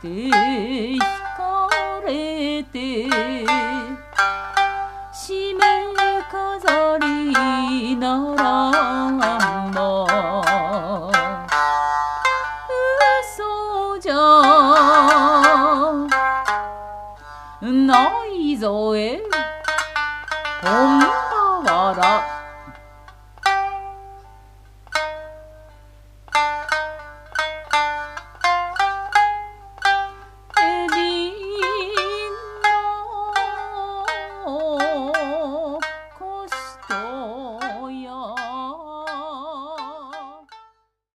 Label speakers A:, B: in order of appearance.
A: て惹かれて締め飾りならんば嘘じゃないぞえ本場はら